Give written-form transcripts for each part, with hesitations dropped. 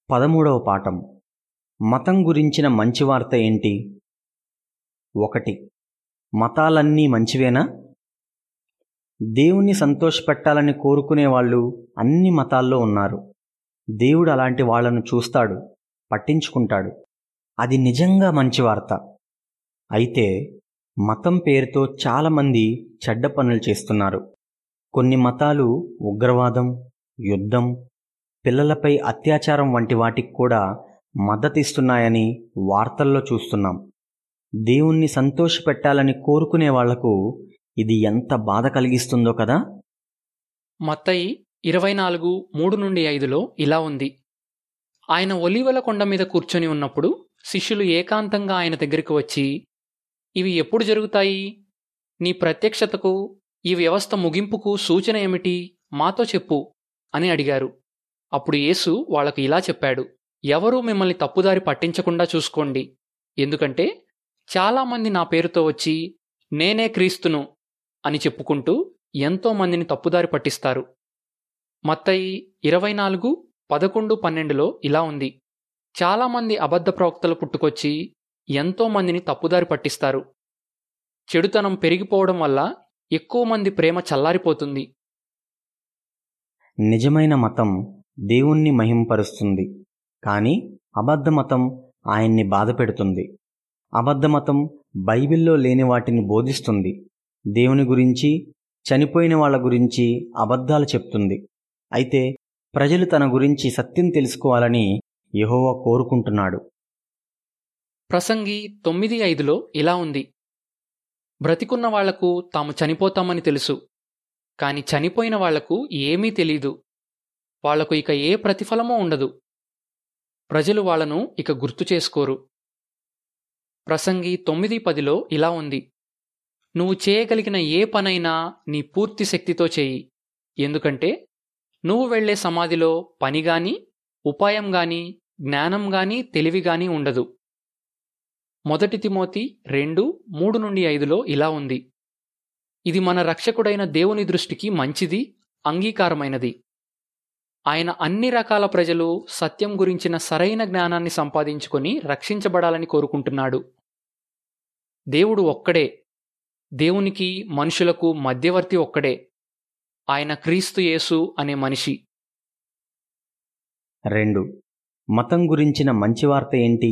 13వ పాఠం. మతం గురించిన మంచి వార్త ఏంటి? 1. మతాలన్నీ మంచివేనా? దేవుణ్ణి సంతోషపెట్టాలని కోరుకునే వాళ్ళు అన్ని మతాల్లో ఉన్నారు. దేవుడు అలాంటి వాళ్లను చూస్తాడు, పట్టించుకుంటాడు. అది నిజంగా మంచి వార్త. అయితే మతం పేరుతో చాలామంది చెడ్డ పనులు చేస్తున్నారు. కొన్ని మతాలు ఉగ్రవాదం, యుద్ధం, పిల్లలపై అత్యాచారం వంటి వాటికి కూడా మద్దతిస్తున్నాయని వార్తల్లో చూస్తున్నాం. దేవుణ్ణి సంతోషపెట్టాలని కోరుకునే వాళ్లకు ఇది ఎంత బాధ కలిగిస్తుందో కదా. మత్తయి 24:3-5 ఇలా ఉంది. ఆయన ఒలీవల కొండ మీద కూర్చొని ఉన్నప్పుడు శిష్యులు ఏకాంతంగా ఆయన దగ్గరికి వచ్చి, ఇవి ఎప్పుడు జరుగుతాయి? నీ ప్రత్యక్షతకు, ఈ వ్యవస్థ ముగింపుకు సూచన ఏమిటి? మాతో చెప్పు అని అడిగారు. అప్పుడు యేసు వాళ్లకు ఇలా చెప్పాడు, ఎవరూ మిమ్మల్ని తప్పుదారి పట్టించకుండా చూసుకోండి. ఎందుకంటే చాలామంది నా పేరుతో వచ్చి నేనే క్రీస్తును అని చెప్పుకుంటూ ఎంతో మందిని తప్పుదారి పట్టిస్తారు. మత్తయి 24:11-12 ఇలా ఉంది. చాలామంది అబద్ధ ప్రవక్తలు పుట్టుకొచ్చి ఎంతో మందిని తప్పుదారి పట్టిస్తారు. చెడుతనం పెరిగిపోవడం వల్ల ఎక్కువ మంది ప్రేమ చల్లారిపోతుంది. నిజమైన మతం దేవుణ్ణి మహింపరుస్తుంది, కానీ అబద్ధ మతం ఆయన్ని బాధపెడుతుంది. అబద్ధ మతం బైబిల్లో లేని వాటిని బోధిస్తుంది. దేవుని గురించి, చనిపోయిన వాళ్ళ గురించి అబద్ధాలు చెప్తుంది. అయితే ప్రజలు తన గురించి సత్యం తెలుసుకోవాలని యెహోవా కోరుకుంటున్నాడు. ప్రసంగి 9:5 ఇలా ఉంది. బ్రతికున్న వాళ్లకు తాము చనిపోతామని తెలుసు, కాని చనిపోయిన వాళ్లకు ఏమీ తెలీదు. వాళ్లకు ఇక ఏ ప్రతిఫలమూ ఉండదు. ప్రజలు వాళ్లను ఇక గుర్తు చేసుకోరు. ప్రసంగి 9:10 ఇలా ఉంది. నువ్వు చేయగలిగిన ఏ పనైనా నీ పూర్తి శక్తితో చేయి. ఎందుకంటే నువ్వు వెళ్లే సమాధిలో పనిగాని, ఉపాయంగాని, జ్ఞానంగాని, తెలివిగాని ఉండదు. 1 తిమోతి 2:3-5 ఇలా ఉంది. ఇది మన రక్షకుడైన దేవుని దృష్టికి మంచిది, అంగీకారమైనది. ఆయన అన్ని రకాల ప్రజలు సత్యం గురించిన సరైన జ్ఞానాన్ని సంపాదించుకొని రక్షించబడాలని కోరుకుంటున్నాడు. దేవుడు ఒక్కడే. దేవునికి మనుషులకు మధ్యవర్తి ఒక్కడే. ఆయన క్రీస్తు యేసు అనే మనిషి. 2. మతం గురించిన మంచి వార్త ఏంటి?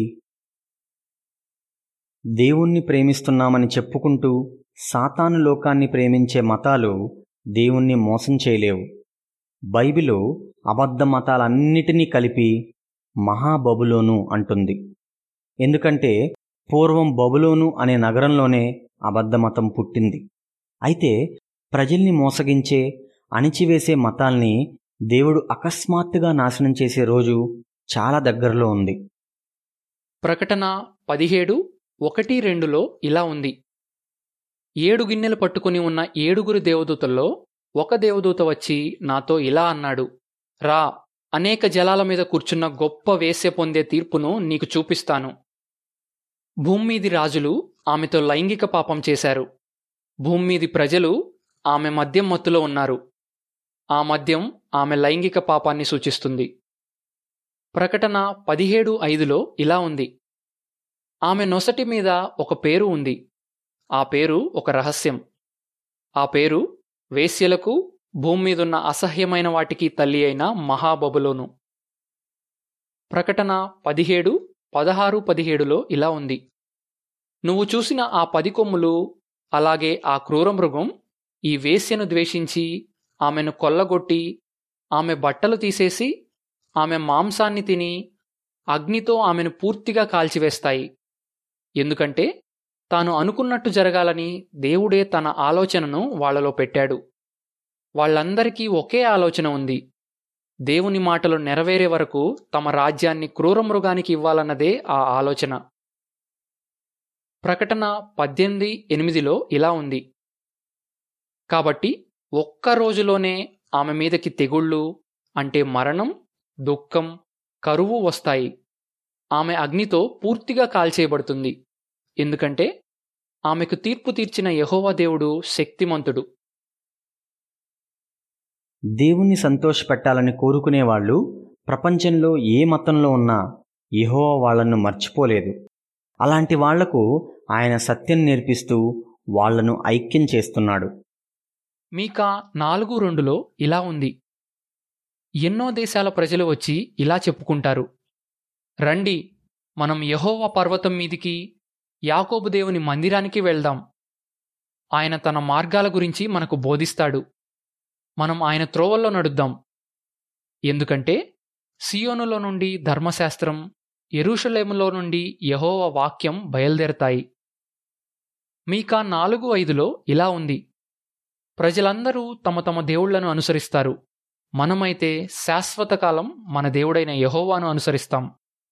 దేవుణ్ణి ప్రేమిస్తున్నామని చెప్పుకుంటూ సాతాను లోకాన్ని ప్రేమించే మతాలు దేవుణ్ణి మోసం చేయలేవు. బైబిలు అబద్ధ మతాలన్నిటినీ కలిపి మహాబబులోను అంటుంది. ఎందుకంటే పూర్వం బబులోను అనే నగరంలోనే అబద్ధ మతం పుట్టింది. అయితే ప్రజల్ని మోసగించే, అణిచివేసే మతాల్ని దేవుడు అకస్మాత్తుగా నాశనం చేసే రోజు చాలా దగ్గరలో ఉంది. ప్రకటన 17:1-2 ఇలా ఉంది. 7 గిన్నెలు పట్టుకుని ఉన్న 7 దేవదూతల్లో ఒక దేవదూత వచ్చి నాతో ఇలా అన్నాడు, రా, అనేక జలాల మీద కూర్చున్న గొప్ప వేశ్య పొందే తీర్పును నీకు చూపిస్తాను. భూమ్మీది రాజులు ఆమెతో లైంగిక పాపం చేశారు. భూమ్మీది ప్రజలు ఆమె మద్యం మత్తులో ఉన్నారు. ఆ మద్యం ఆమె లైంగిక పాపాన్ని సూచిస్తుంది. ప్రకటన 17:5 ఇలా ఉంది. ఆమె నొసటి మీద ఒక పేరు ఉంది. ఆ పేరు ఒక రహస్యం. ఆ పేరు వేశ్యలకు, భూమి మీదున్న అసహ్యమైన వాటికి తల్లి అయిన మహాబబులోను. ప్రకటన 17:16-17 ఇలా ఉంది. నువ్వు చూసిన ఆ 10 కొమ్ములు, అలాగే ఆ క్రూర మృగం ఈ వేశ్యను ద్వేషించి ఆమెను కొల్లగొట్టి, ఆమె బట్టలు తీసేసి, ఆమె మాంసాన్ని తిని అగ్నితో ఆమెను పూర్తిగా కాల్చివేస్తాయి. ఎందుకంటే తాను అనుకున్నట్టు జరగాలని దేవుడే తన ఆలోచనను వాళ్లలో పెట్టాడు. వాళ్లందరికీ ఒకే ఆలోచన ఉంది. దేవుని మాటలు నెరవేరే వరకు తమ రాజ్యాన్ని క్రూరమృగానికి ఇవ్వాలన్నదే ఆ ఆలోచన. ప్రకటన 18:8 ఇలా ఉంది. కాబట్టి ఒక్క రోజులోనే ఆమె మీదకి తెగుళ్ళు, అంటే మరణం, దుఃఖం, కరువు వస్తాయి. ఆమె అగ్నితో పూర్తిగా కాల్చేయబడుతుంది. ఎందుకంటే ఆమెకు తీర్పు తీర్చిన యెహోవా దేవుడు శక్తిమంతుడు. దేవుణ్ణి సంతోషపెట్టాలని కోరుకునేవాళ్లు ప్రపంచంలో ఏ మతంలో ఉన్నా యెహోవా వాళ్ళను మర్చిపోలేదు. అలాంటి వాళ్లకు ఆయన సత్యం నేర్పిస్తూ వాళ్లను ఐక్యం చేస్తున్నాడు. మీకా 4:2లో ఇలా ఉంది. ఎన్నో దేశాల ప్రజలు వచ్చి ఇలా చెప్పుకుంటారు, రండి, మనం యెహోవా పర్వతం మీదికి, యాకోబు దేవుని మందిరానికి వెళ్దాం. ఆయన తన మార్గాల గురించి మనకు బోధిస్తాడు. మనం ఆయన త్రోవల్లో నడుద్దాం. ఎందుకంటే సియోనులో నుండి ధర్మశాస్త్రం, యెరూషలేములో నుండి యెహోవా వాక్యం బయలుదేరతాయి. మీకా 4:5లో ఇలా ఉంది. ప్రజలందరూ తమ తమ దేవుళ్లను అనుసరిస్తారు. మనమైతే శాశ్వతకాలం మన దేవుడైన యెహోవాను అనుసరిస్తాం.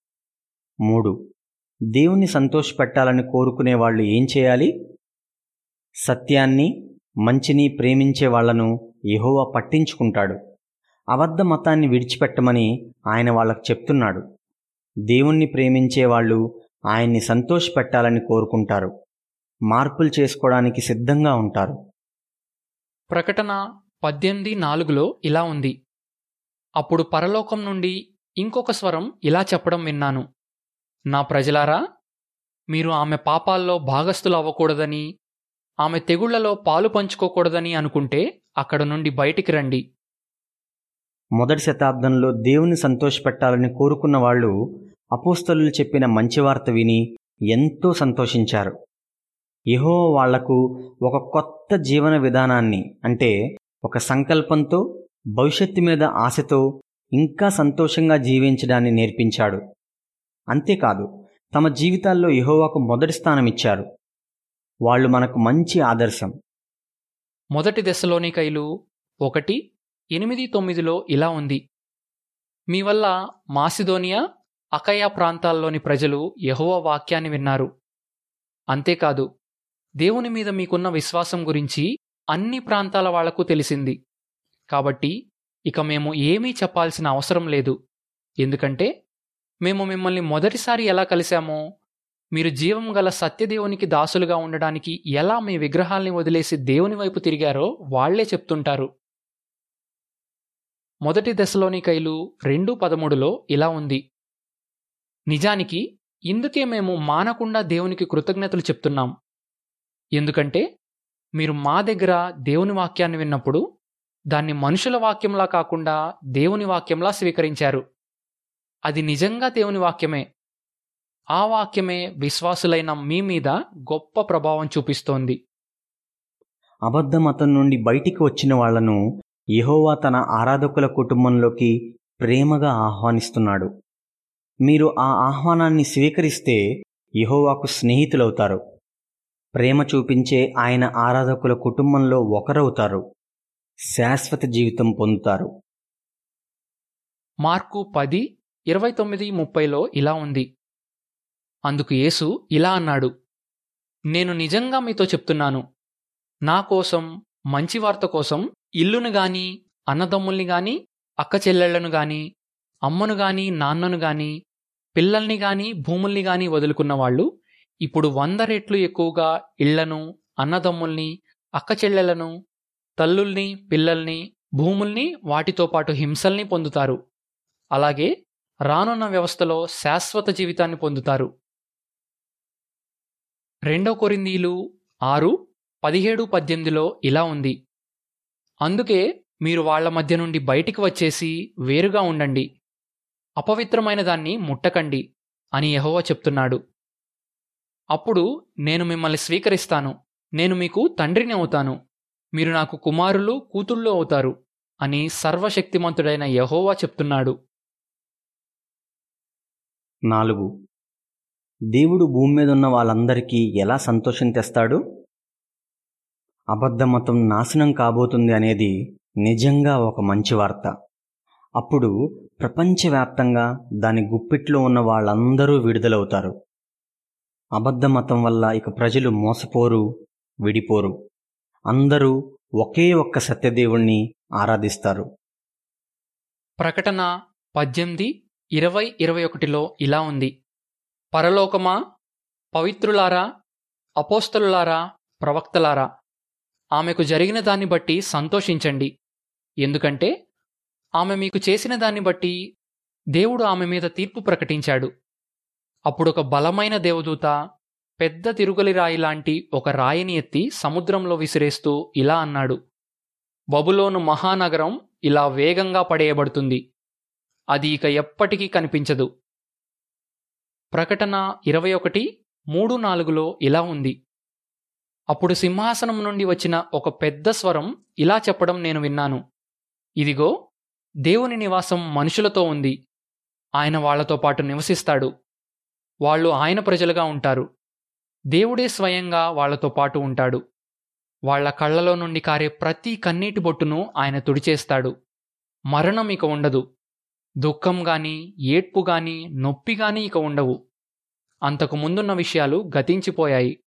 3. దేవుని సంతోషపెట్టాలని కోరుకునే వాళ్ళు ఏం చేయాలి? సత్యాన్ని, మంచిని ప్రేమించే వాళ్లను యెహోవా పట్టించుకుంటాడు. అబద్ధ మతాన్ని విడిచిపెట్టమని ఆయన వాళ్ళకు చెప్తున్నాడు. దేవుణ్ణి ప్రేమించే వాళ్ళు ఆయన్ని సంతోషపెట్టాలని కోరుకుంటారు. మార్పులు చేసుకోవడానికి సిద్ధంగా ఉంటారు. ప్రకటన 18:4లో ఇలా ఉంది. అప్పుడు పరలోకం నుండి ఇంకొక స్వరం ఇలా చెప్పడం విన్నాను. నా ప్రజలారా, మీరు ఆమె పాపాల్లో భాగస్థులు అవ్వకూడదని, ఆమె తెగుళ్లలో పాలు పంచుకోకూడదని అనుకుంటే అక్కడ నుండి బయటికి రండి. మొదటి శతాబ్దంలో దేవుని సంతోషపెట్టాలని కోరుకున్న వాళ్ళు అపోస్తలులు చెప్పిన మంచి వార్త విని ఎంతో సంతోషించారు. యెహోవా వాళ్లకు ఒక కొత్త జీవన విధానాన్ని, అంటే ఒక సంకల్పంతో, భవిష్యత్తు మీద ఆశతో ఇంకా సంతోషంగా జీవించడాన్ని నేర్పించాడు. అంతేకాదు, తమ జీవితాల్లో యెహోవాకు మొదటి స్థానం ఇచ్చారు. వాళ్ళు మనకు మంచి ఆదర్శం. మొదటి దెస్సలోనికైలు 1:8-9లో ఇలా ఉంది. మీ వల్ల మాసిదోనియా, అకయ ప్రాంతాల్లోని ప్రజలు యెహోవా వాక్యాన్ని విన్నారు. అంతేకాదు, దేవుని మీద మీకున్న విశ్వాసం గురించి అన్ని ప్రాంతాల వాళ్లకు తెలిసింది. కాబట్టి ఇక మేము ఏమీ చెప్పాల్సిన అవసరం లేదు. ఎందుకంటే మేము మిమ్మల్ని మొదటిసారి ఎలా కలిశామో, మీరు జీవం గల సత్యదేవునికి దాసులుగా ఉండడానికి ఎలా మీ విగ్రహాల్ని వదిలేసి దేవుని వైపు తిరిగారో వాళ్లే చెప్తుంటారు. మొదటి దెస్సలోనికైలు 2:13లో ఇలా ఉంది. నిజానికి ఇందుకే మేము మానకుండా దేవునికి కృతజ్ఞతలు చెప్తున్నాం. ఎందుకంటే మీరు మా దగ్గర దేవుని వాక్యాన్ని విన్నప్పుడు దాన్ని మనుషుల వాక్యంలా కాకుండా దేవుని వాక్యంలా స్వీకరించారు. అది నిజంగా దేవుని వాక్యమే. ఆ వాక్యమే విశ్వాసులైన మీ మీద గొప్ప ప్రభావం చూపిస్తోంది. అబద్ధ మతం నుండి బయటికి వచ్చిన వాళ్లను యెహోవా తన ఆరాధకుల కుటుంబంలోకి ప్రేమగా ఆహ్వానిస్తున్నాడు. మీరు ఆ ఆహ్వానాన్ని స్వీకరిస్తే యెహోవాకు స్నేహితులవుతారు. ప్రేమ చూపించే ఆయన ఆరాధకుల కుటుంబంలో ఒకరవుతారు. శాశ్వత జీవితం పొందుతారు. మార్కు 10:29-30లో ఇలా ఉంది. అందుకు యేసు ఇలా అన్నాడు. నేను నిజంగా మీతో చెప్తున్నాను, నా కోసం, మంచి వార్త కోసం ఇల్లును గాని, అన్నదమ్ముల్ని గాని, అక్క చెల్లెళ్లను గాని, అమ్మను గాని, నాన్నను గాని, పిల్లల్ని గాని, భూముల్ని గాని వదులుకున్న వాళ్ళు ఇప్పుడు 100 రెట్లు ఎక్కువగా ఇళ్లను, అన్నదమ్ముల్ని, అక్క చెల్లెళ్లను, తల్లుల్ని, పిల్లల్ని, భూముల్ని, వాటితో పాటు హింసల్ని పొందుతారు. అలాగే రానున్న వ్యవస్థలో శాశ్వత జీవితాన్ని పొందుతారు. 2 కొరింథీలు 6:17-18లో ఇలా ఉంది. అందుకే మీరు వాళ్ల మధ్య నుండి బయటికి వచ్చేసి వేరుగా ఉండండి, అపవిత్రమైన దాన్ని ముట్టకండి అని యెహోవా చెప్తున్నాడు. అప్పుడు నేను మిమ్మల్ని స్వీకరిస్తాను, నేను మీకు తండ్రిని అవుతాను, మీరు నాకు కుమారులు, కూతుళ్ళు అవుతారు అని సర్వశక్తిమంతుడైన యెహోవా చెప్తున్నాడు. 4. దేవుడు భూమి మీద ఉన్న వాళ్ళందరికీ ఎలా సంతోషం తెస్తాడు? అబద్ధ మతం నాశనం కాబోతుంది అనేది నిజంగా ఒక మంచి వార్త. అప్పుడు ప్రపంచవ్యాప్తంగా దాని గుప్పిట్లో ఉన్న వాళ్ళందరూ విడుదలవుతారు. అబద్ధ మతం వల్ల ఇక ప్రజలు మోసపోరు, విడిపోరు. అందరూ ఒకే ఒక్క సత్యదేవుణ్ణి ఆరాధిస్తారు. ప్రకటన 18:20-21లో ఇలా ఉంది. పరలోకమా, పవిత్రులారా, అపోస్తలులారా, ప్రవక్తలారా, ఆమెకు జరిగిన దాన్ని బట్టి సంతోషించండి. ఎందుకంటే ఆమె మీకు చేసిన దాన్ని బట్టి దేవుడు ఆమె మీద తీర్పు ప్రకటించాడు. అప్పుడొక బలమైన దేవదూత పెద్ద తిరుగలి రాయి లాంటి ఒక రాయిని ఎత్తి సముద్రంలో విసిరేస్తూ ఇలా అన్నాడు: బబులోను మహానగరం ఇలా వేగంగా పడేయబడుతుంది. అది ఇక ఎప్పటికీ కనిపించదు. ప్రకటన 21:3-4లో ఇలా ఉంది: అప్పుడు సింహాసనం నుండి వచ్చిన ఒక పెద్ద స్వరం ఇలా చెప్పడం నేను విన్నాను: ఇదిగో, దేవుని నివాసం మనుషులతో ఉంది. ఆయన వాళ్లతో పాటు నివసిస్తాడు. వాళ్ళు ఆయన ప్రజలుగా ఉంటారు. దేవుడే స్వయంగా వాళ్లతో పాటు ఉంటాడు. వాళ్ల కళ్లలో నుండి కారే ప్రతి కన్నీటి బొట్టును ఆయన తుడిచేస్తాడు. మరణం ఇక ఉండదు. దుఃఖం గాని, ఏడ్పు గాని, నొప్పి గాని ఇక ఉండవు. అంతకు ముందున్న విషయాలు గతించిపోయాయి.